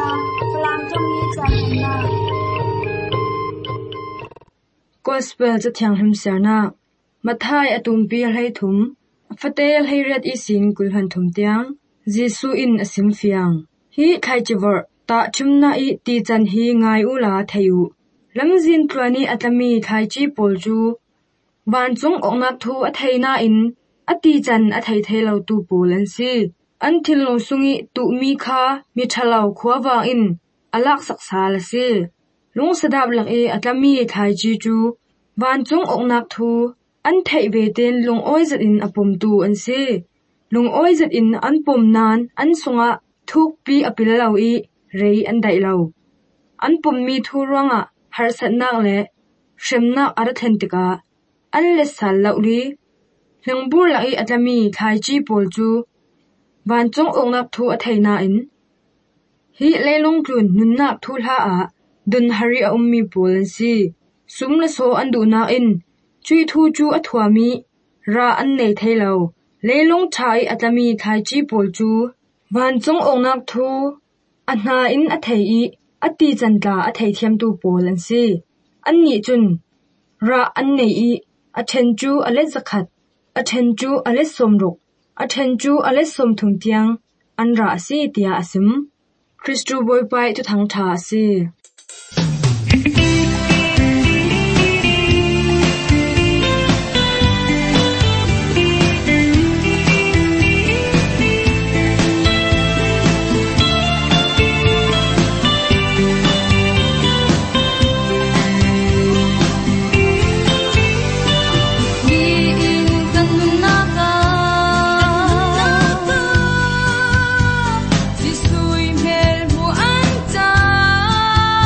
Falang Tommy Channa Gospel cha thiang him serna Mathai atum pi hlei thum fatel hei ret isin kulhan thum tiang Jesu in asim fiang hi thai chivar ta chumna I ti chan hi ngai ula thayu lamzin plani atami thai chi polju van chung oknak thu a thaina in ati chan a thai thelo tu polan si an thil lo sungi tu mi kha mi thalau khwawa in alak saksa la si lung sadap lak e atlami thai chi chu van chung oknak thu an thai ve ten lung oi zat in apum tu an si lung oi zat in an pum nan an sunga thuk pi apil lo I rei an dai lo an pum mi thu ronga har satnak le shremnak arathentika an le sal lo li lengbur la I atlami thai chi pol chu van chung oknak thu a thaina in hi leilung tlun nunnak thu hla a dun hari a ummi polan si sumla so an du na in chui thu chu a thwami ra an nei thailo leilung thai atlami thai chi pol chu van chung oknak thu a hna in a thei I ati chantla a thei thiam tu polan si an ni chun ra an nei I a then chu a le zakhat a then chu a le somruk a then chu a le som thum tiang an ra si tia asim Christu boy pai tu thang tha si Jisui mel mu an cha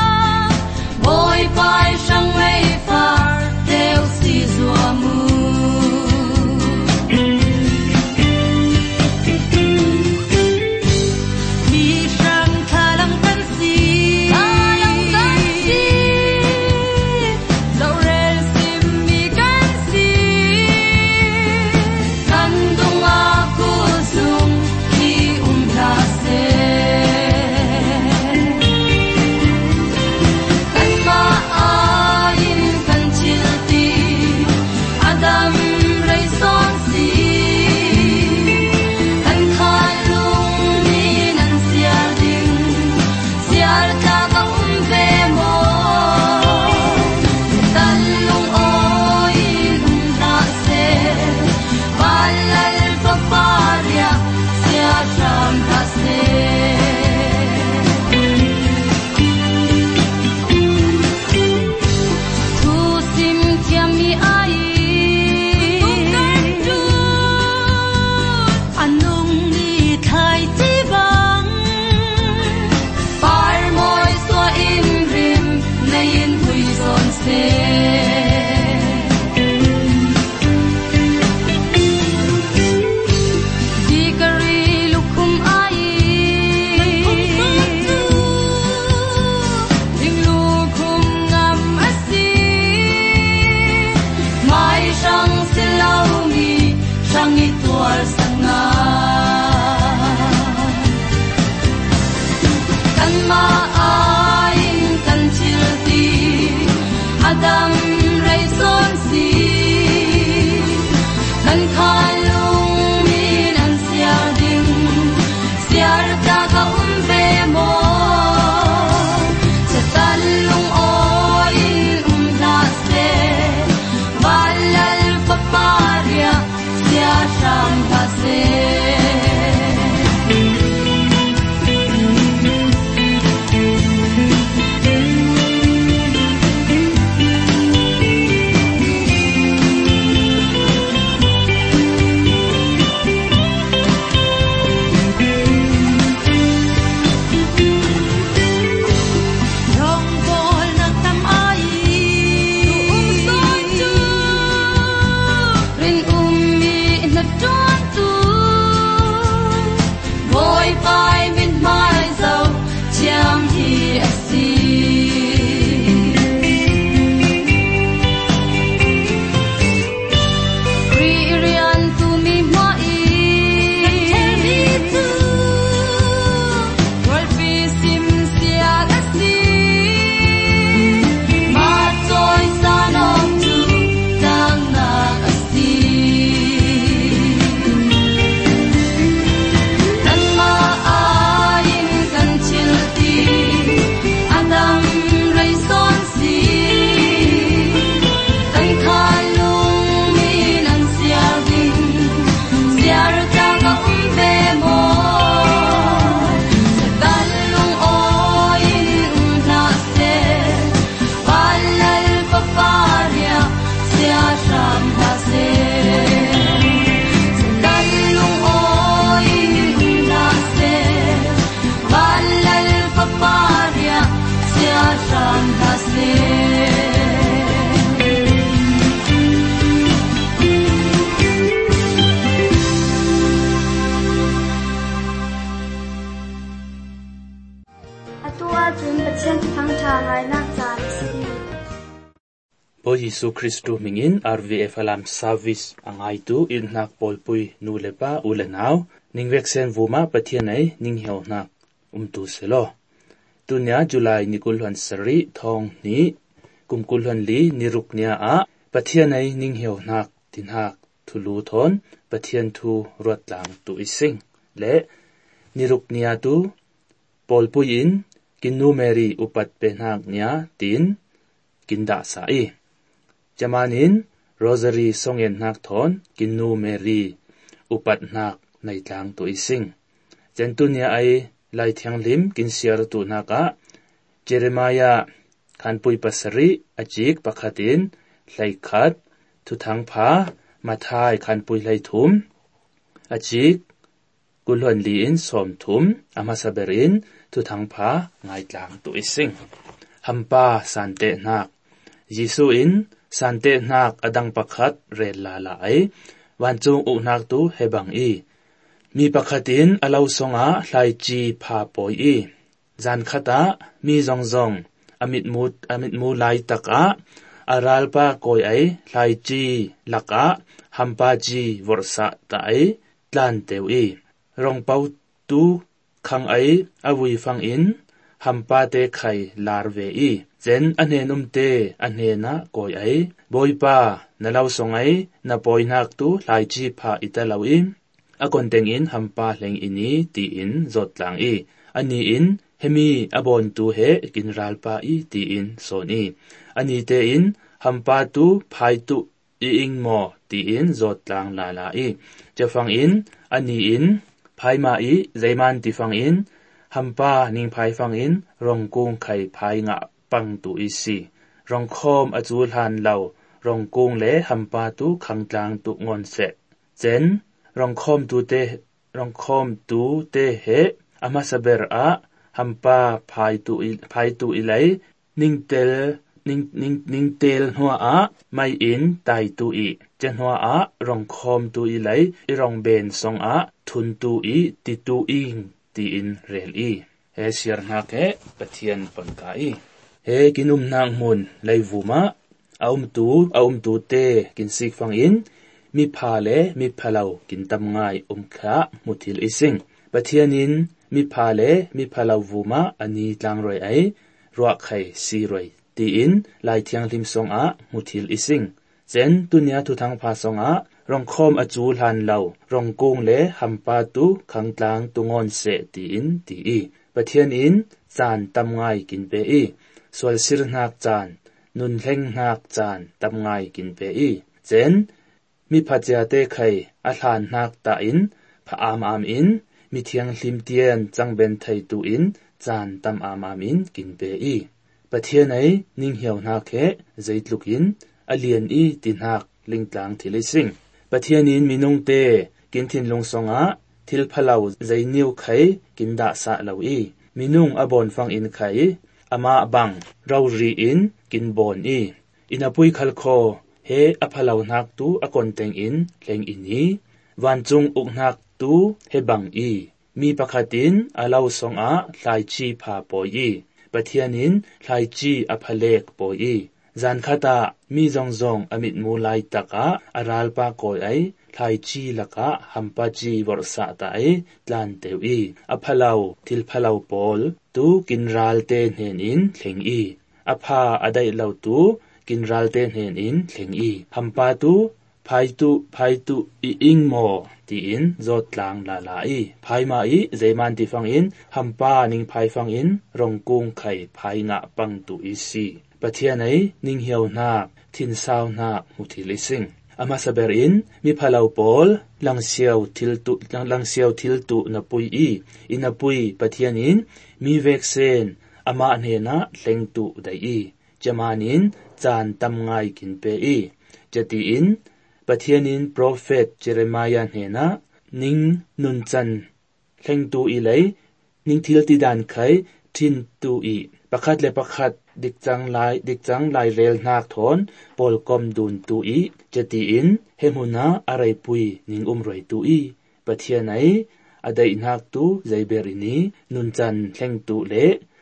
ตัวจุนประเทศทั้งชาไงนักจานสิพระเยซูคริสต์มิงิน RVF Alam Service อังไอตูอินนักปอลปุยนูเลปาอุเลนาวนิงเวกเซนวูมาปะเทียนไอนิงเหียวนักตูเซโลตุนยาจุลัยนิกุลฮันสรีทองนี้กุมกุลฮันลีนิรุกเนียอาปะเทียนไอนิงเหียวนักตินหักทุลูทอนปะเทียนทูรวดหลังตุอิสิงและนิรุกเนียตูปอลปุยินกินนูเมรีอุปัตเปนักเนียตินกินดาสาอีจามานินโรซารีทรงเอ็นนักทอนกินนูเมรีอุปัตนักในทางตุอิสิงเจนตุเนียไอไลที่ยังลิมกินเสียรตุนักะเจเรมายาขันปุยปัสรีอจิกปะขัดินไลขัดทุทังพามาทายขันปุยไลทุมอจิกกุลวนลีนสมทุมอามาสเบรินทุทังพาไงทางตุอิสิงฮัมปาสันเตนักยิสุอินสันเตนักอดังปะขัดเรลลาลายวันจงอุนักตุเฮบังอีมีปะขัดินอลาวสงะไลจีพาปอยอีจันขตามีจงอมิดมูไลตะกะอาราลปะกอยไอไลจีลักะฮัมปาจีวรสะตาไอตลันเตวอีรองเปาตูขังไออวุยฟังอินฮัมปาเตไข่ลาร์เวอีเจนอันเฮนุมเตอันเฮนะกอยไอบอยปานลาวสงไอนาปอยนักตูไลจีพาอิตาลาวิอากอนเตงอินฮัมปาเลงอินีตีอินจดหลังอีอันนี้อินเฮมีอบอนตูเฮกินรัลปาอีตีอินโซนีอันนี้เตอินฮัมปาตูพายตูอิงโมตีอินจดหลังลาลาอีจะฟังอินอันนี้อินพายมาอีใจมันตีฟังอินฮัมปานิงพายฟังอินรองกุงไข่พายงะปังตูอีซีรองคอมอจูลฮันเหลารองกุงเลฮัมปาตูขังกลางตุงอนเสเจนรองคอมตูเตเฮอามาสเบรอาฮัมปาพายตูอิไลนิงเตลหัวอาไม่อินไตตูอีเจนหัวอารองคอมตูอิไลอิรองเบนซองอาทุนตูอีติตูอิงตีอินเรลอีเฮเชียร์นักเฮปะเทียนปันกาอีเฮกินุมนางมุนไลวูมาอาตูเตกินซิกฟังอินมีพาเลมีพาเลากินตำง่ายขามุทิลอิสิงปะเทียนินมีพาเลมีพาเลาวูมาอันนี้ลังรอยไอรัวไข่ซีรอยตีอินไลที่ยังลิมซงอามุทิลอิสิงเจนตุเนียทุทังพาซงอารองคอมอจูลฮันเหลารองกงเลฮัมปาตูขังกลางตุงอนเสตีอินตีอีปะเทียนอินจานตำง่ายกินเปอีส่วนสิรนักจานนุนเล่งนักจานตำง่ายกินเปอีเจนมีพัจยาเตไข่อาหารนักตาอินพะอามอินมีเทียงลิมเตียนจังเบนไทตูอินจานตำอามอินกินเปอีปะเทียนไอนิ่งเหียวนักเฮใจลุกินอเลียนอีตินักลิงกลางทิลิสิงปะเทียนินมีนงเตกินทินลงสงอาทิลพะเลาใจนิวไข่กินดาสะเลาอีมีนุงอบอนฟังอินไข่อามาบังเรารีอินกินบอนอีอินาปุยคัลโคเฮอพะเลานักตูอากอนเตงอินเลงอินีวันจงอุกนักตูเฮบังอีมีปะขัดินอาเลาสงอาไลจีพาปอยอีปะเทียนินไลจีอพะเลกปอยอีจันขตามีจงอมิดมูไลตะกะอาราลปากอยไอไลจีละกะฮัมปาจีวรสะตาไอตลันเตวีอพะเลาทิลพะเลาปอลตูกินรัลเตนเฮนินเถงอีอภาอดัยเลาตูกินรัลเตนเฮนินเถงอีฮัมปาตูพายตูอิงโมตีอินจดลางลาลาอีพายมาอีเจมันตีฟังอินฮัมปานิงพายฟังอินรองกุงไข่พายงะปังตูอิซีปะเทียนไอนิงเหียวนักทินสาวนักมุทิลิสิงอามาสเบรินมีพะเลาปอลลังเซียวทิลตุนับปุยอีอินับปุยปะเทียนินมีเวกเซนอามาเนนะเลงตุไดอีจามานินจานตำง่ายกินเปอีจตีอินปะเทียนินโปรเฟตเจเรมายาเนนะนิงนุนจันเลงตุอีเลยนิงทิลติดานไขทินตุอีปะคัดเลปะคัดดิกจังไลเรลนักทอนปอลกอมดุนตูอีจะตีอินเฮมุนาอะไรปุยนิงรอยตูอีปะเทียนไออดัยนักตูใจเบรินีนุนจันเล่งตูเล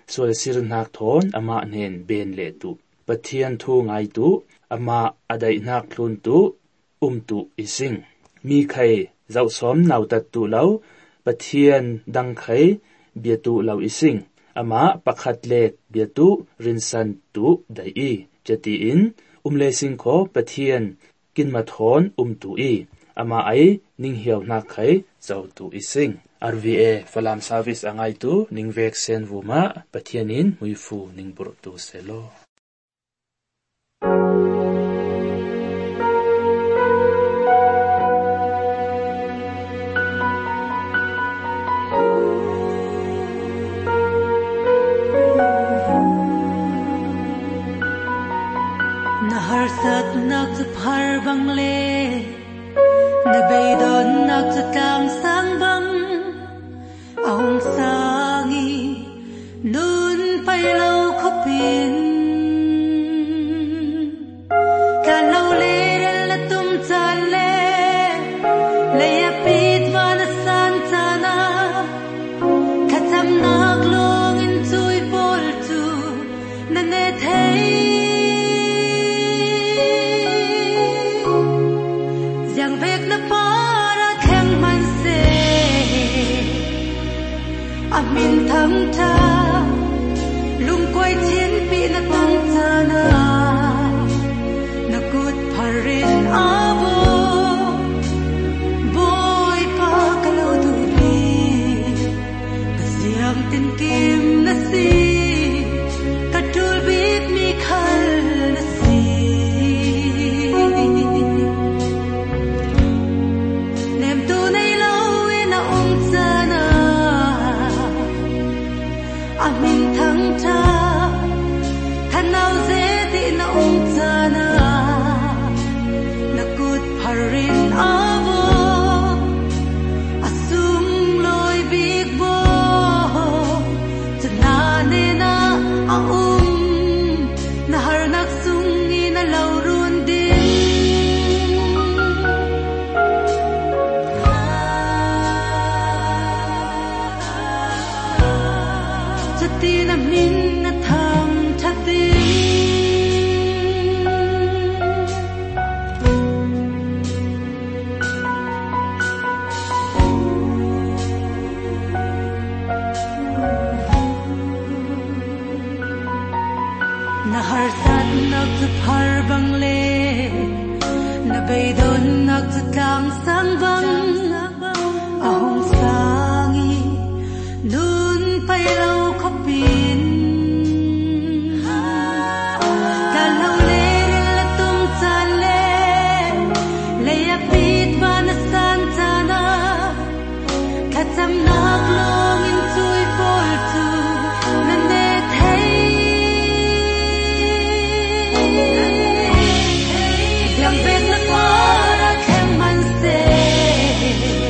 sual sir nak thon ama nen ben le tu pathian thu ngai tu ama adai nak thlun tu tu ising mi khai zau som nau tat tu lo pathian dang khai bia tu lo ising ama pakhat le bia tu rinsan tu dai I chati in le sing kho pathian kin ma thon tu I ama ai ning hiaw na khai zau tu ising RVA falam service angai tu ning vek sen vuma pathianin muifu ning bur tu selo Nahar sat nak tu phar bang le na beidon nak tu tang sang bang aung sangi nun pai lâu khopin kan lâu le la tum chan le le ya pit van san chana khatam nak long in chui pol tu na ne thei giang vek na para khang man se amin tham tha lung koi chien pi na tung chana na kut pharin avo boy pa kalau du bi siam tin kim na si katul bit mi khal na si nem tu nei lo na chana amin thang tha thanau ze ti na chana na kut pharin avo asum loi big bo chana ne na na har nak sung ni na lau run din chati na min na tham chati na har sat nak tu phar bang le na beidon nak tu tang sang bang ahong sangi nun pai lâu khopin kan lâu le la tum chan le ya pit van san chana khatam nak long in chui pol tu na ne thei yang bet na para khang man se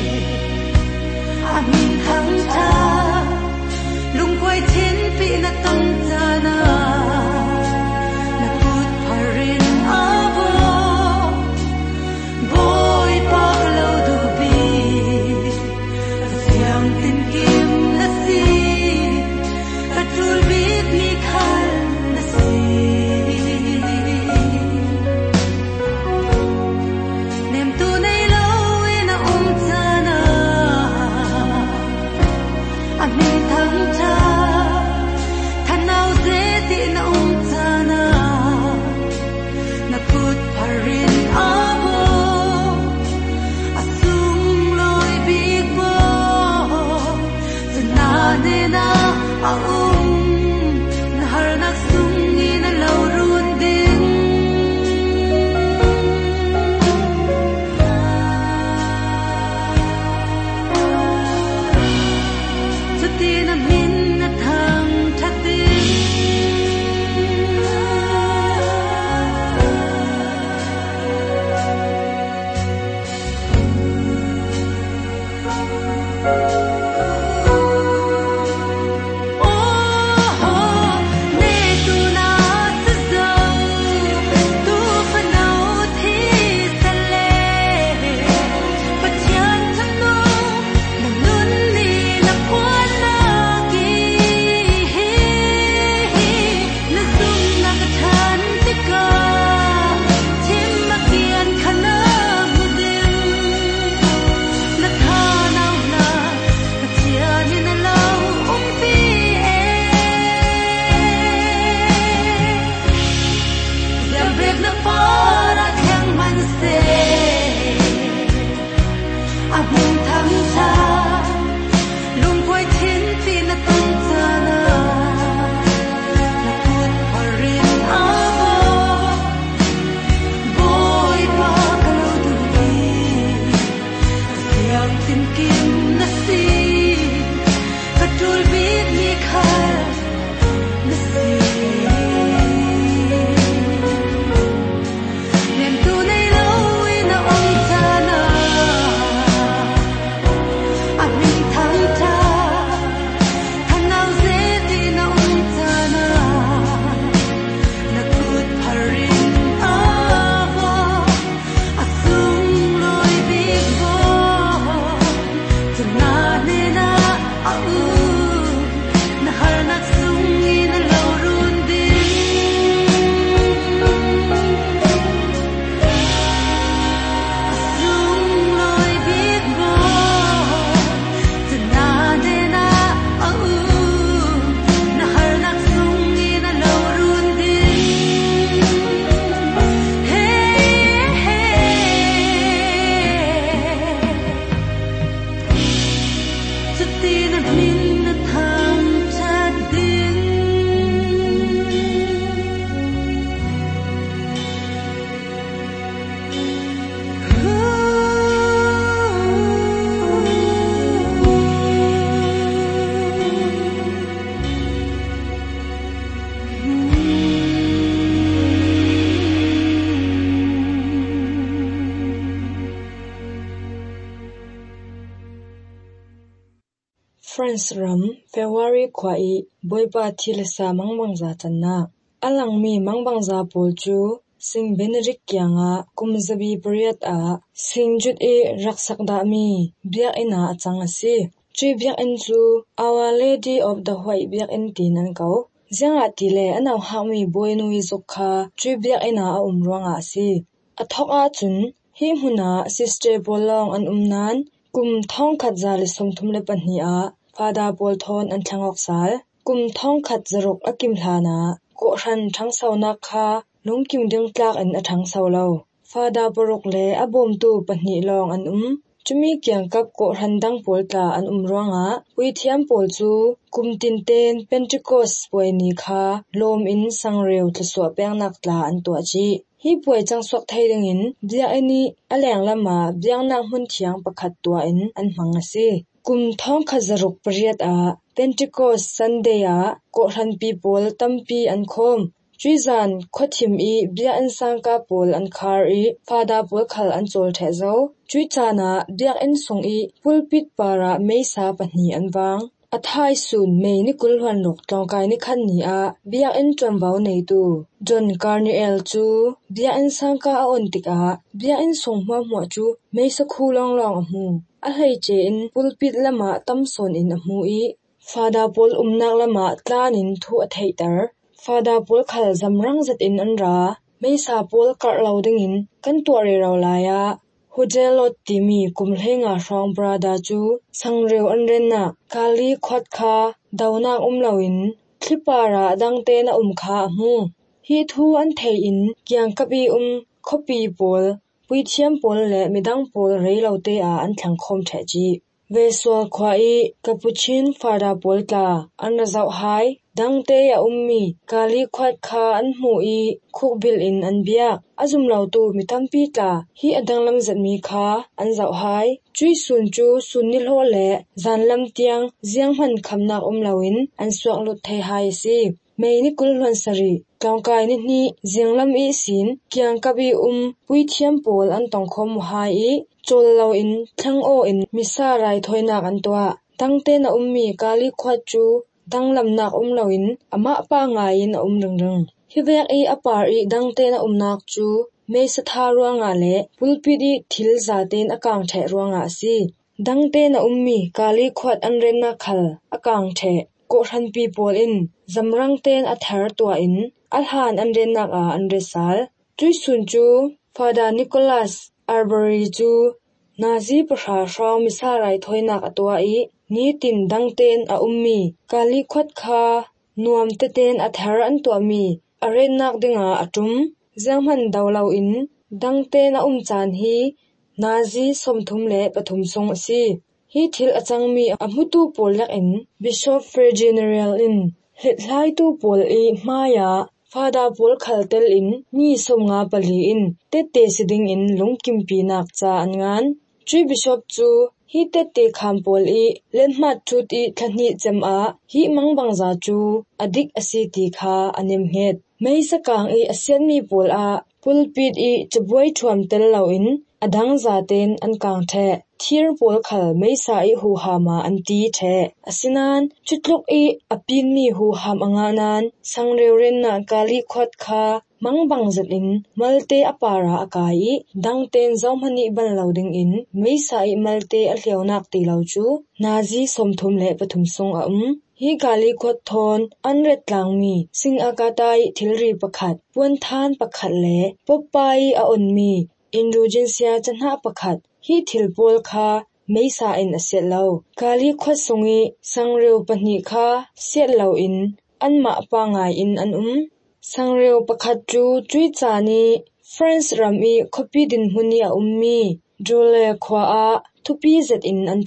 France ram February khwai boipa thilasa mangbangza channa alangmi mangbangza polchu sing benedict kyanga kumzabi priat a singjut e raksakda mi biak ina achangasi chui biak en chu Our Lady of the White biak en tinan kau zanga tile anaw hami boinui zokha chui biak ina a umruanga si athoka chun hi huna sister bolong an umnan kum thong khat zali somthum le panhi a fada bol thon an thlangok sal kum thong khat zarok akim hlana ko ran thang sauna kha lungkim ding tlak an athang saulo fada borok le abom tu panhi long an chumi kyang kap ko ran dang polta an umruanga puithiam pol chu kum tinten Pentecost poini kha lom in sangreu thso pengnak tla an to chi hi poi changswak thaidingin bia ani aleng lama biangnak hun thiang pakhat tua in an hmangasi kum thong khazaruk priat a Pentecost Sunday a ko ran people tampi an khom Trizan khothim I bia an sangka pol an khar I fada pol khal an chol the zo chui chana biak en song I pulpit para meisa panhi an wang athai sun mei ni kulhwan lok tlongkai ni khan ni a biak en twambau nei tu John Carniel chu biak en sangka a ontik a biak en song hma hma chu meisa khulong long a mu a hei che in pulpit lama tamson in a mu I fada pol umnak lama tlanin thu a theitar fada pol khal zamrang zat in an ra meisa pol kar loading in kan tuare rawlaya hodelot timi kumhlenga rong brada chu sangreu an renna kali khwat kha dauna umlawin thlipara dangte na kha mu hi thu an thei in kyang kapi khopi pol puithiam pol le midang pol reilote a an thlang khom the chi vesol khwai capuchin fada pol ta an razau hai dangte ya ummi kali khwat kha an mu I khukbil in an biak azum lautu mitampi ta hi adanglam zatmi kha an zau hai chui sun chu sunni lo le zanlam tiang ziang han khamnak lawin an suak lut thei hai si mei ni kulhwan sari tongkai ni ni zianglam I sin kyang kabi puithiam pol an tongkhom hai I chol lo in thang o in misarai thoinak an towa tangte na ummi kali khwat chu danglam nak lawin ama pa ngain ringrang hivek I apar I dangte na nak chu meisa tha ruanga le pulpit I thil zaten akang the ruanga si dangte na ummi kali khwat an renna khal akang the ko ran pi pol in zamrang ten athar tua in alhan an rennak a an resal tui sun chu fada Nicholas Arbery chu nazi pasha raw misarai thoinak atwa I ni tin dangten a ummi kali khwat kha nuam te ten athar an to mi arennak dinga atum zamhan dawlo in dangten a chan hi nazi somthum le pathum song si hi thil achangmi amutu polak in Bishop Fred General in hlai tu pol I maya fada pol khaltel in mi somnga pali in te siding in lungkim pinak cha angan chui bishop chu hi te kham pol I lenmat thut I thani chem a hi mangbangza chu adik asiti kha anem het meisa kang I asian mi pol a pulpit I chboi thuam tel lo in adang zaten an kang the thir pol khal meisa I hu hama an ti the asinan chutluk I apin mi hu ham anganan sangreuren na kali khwat kha mangbang zatin malte apara akai dangten zawmani ban loading in meisa I malte a hleunak ti lo chu nazi somthum le pathum song a hi kali khwat thon anret tlangmi sing akatai thilri pakhat puan than pakhat le popai a onmi indulgencia chanha pakhat hi thilpol kha meisa in aset lo kali khwat songi sangreu pani kha set lo in anma pa ngai in an sangreu pakhat chu chui chani France rami khopi din huni a ummi jole khwa a thupi zet in an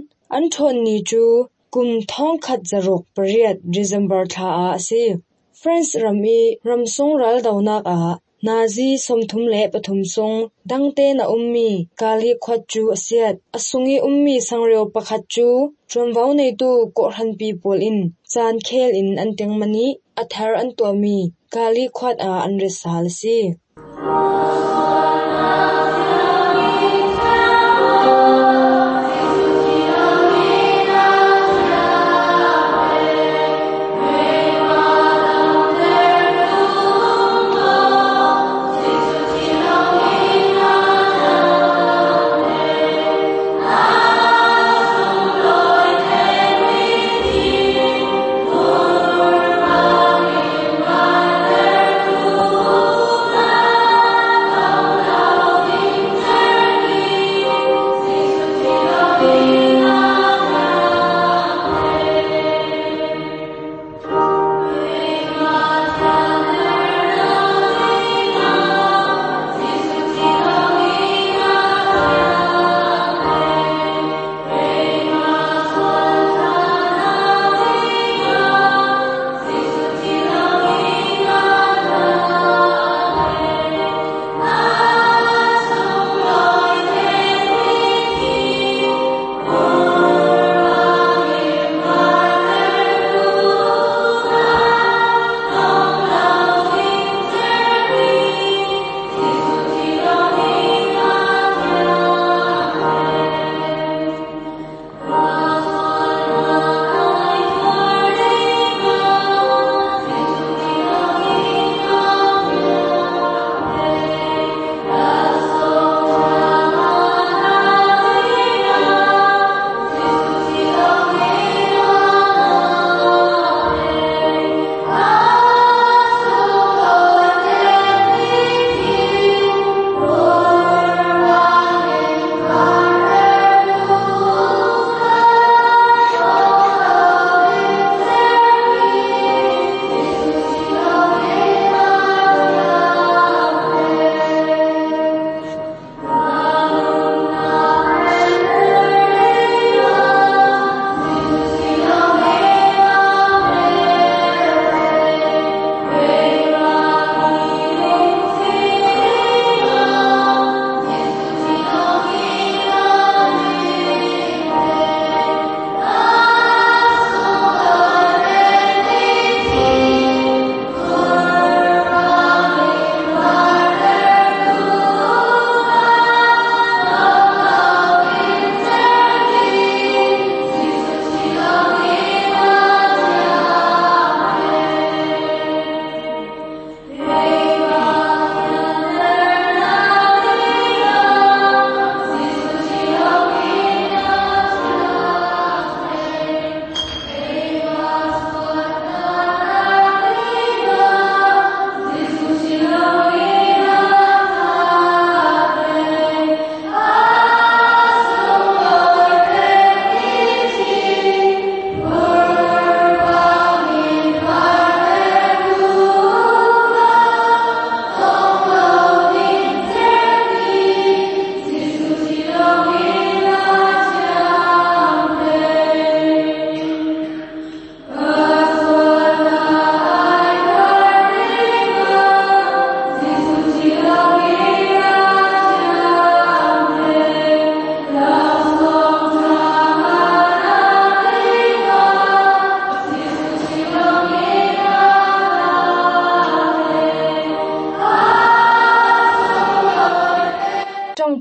thon ni chu kum thong khat zarok pariat December tha a si France rami ramsong ral daunak a nazi somthum le pathum song dangte na ummi kali khwat chu asiat asungi ummi sangreu pakhat chu tromwau nei tu ko ran people in chan khel in an tengmani athar an tomi kali khwat a an resal si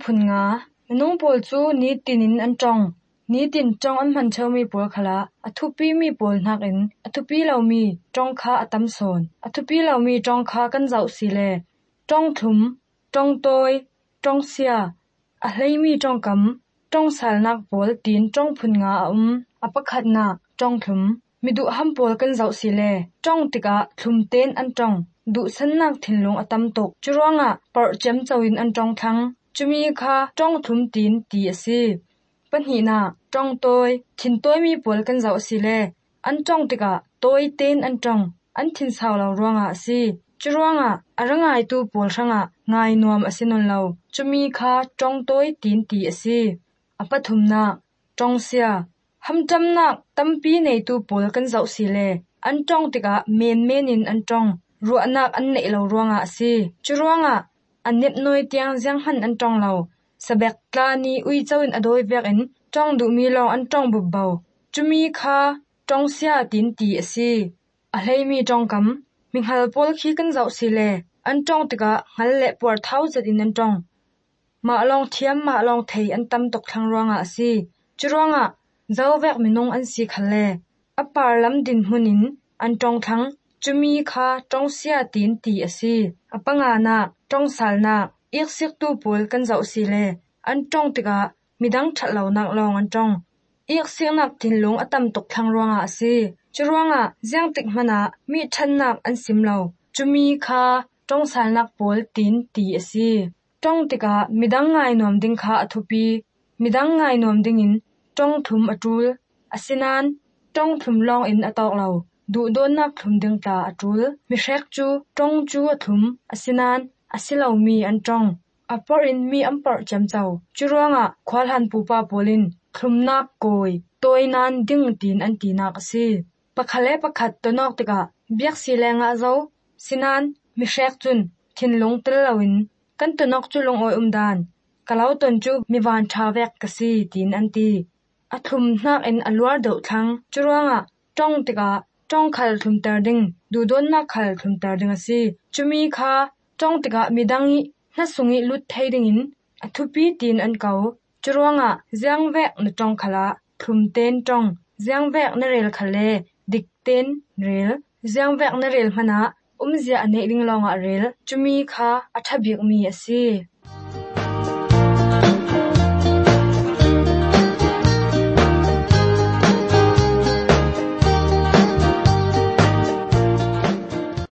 phun nga nung pol chu ni tinin an tong ni tin tong an man chau mi pol khala athupi mi pol nak in athupi lo mi tong kha atam son athupi lo mi tong kha kan zau si le tong thum tong toy tong sia a hlei mi tong kam tong sal nak pol tin tong phun nga apakhat na tong thum mi du ham pol kan zau si le tong tika thum ten an tong du san nak thinlung atam tok churonga par chem chawin an tong thang chumi kha tong thum tin ti asi panhi na tong toy thin toy mi pol kan zau si le an tong tika toy ten an tong an thin saw lo ronga si churonga arangai tu pol ranga ngai nuam asinon lo chumi kha tong toy tin ti asi apathum na tong sia ham tam nak tampi nei tu pol kan zau si le an tong tika men in an tong ruwa nak an nei lo ronga si churonga anep noi tiang jang han an tong lo sabek tla ni ui chawin adoi vek in tong du mi long an tong bu bau chumi kha tong sia tin ti asi a hlei mi tong kam minghal pol khi kan zau si le an tong tika ngal le por thousand in an tong ma long thiam ma long thei an tam tok thang ronga asi churonga zau vek minung an si khale apar lam din hunin an tong thang chumi kha tong sia tin ti asi apanga na tong sal na ik sik tu pol kan zau si le an tong tika midang thatlo nak long an tong ik sik nak thinlung atam tok thang ronga asi churonga jiang tik mana mi than nak an sim lo chumi kha tong sal nak pol tin ti asi tong tika midang ngai nom ding kha athupi midang ngai nom ding in tong thum atul asinan tong thum long in atok lo du don nak thum ding ta atul mi hrek chu tong chu athum asinan asilo mi an tong apor in mi ampar cham chau churonga khwal han pupa polin thum nak koi toy nan ding tin an ti nak si pakhale pakhat tonok tika biak si lenga zo sinan mi hrek chun thinlung tel lawin kan tonok chu long oi dan kalau ton chu mi wan tha vek ka si tin an ti athum nak in alwar do thang churonga tong tika tong khal thum tar ding du don na khal thum tar ding asi chumi kha tong tika midangi na sungi lut thei ding in athupi tin an kau churonga jiang vek na tong khala thum ten tong jiang vek na rel khale dik ten rel jiang vek na rel mana umzia ane ring longa rel chumi kha athabik mi asi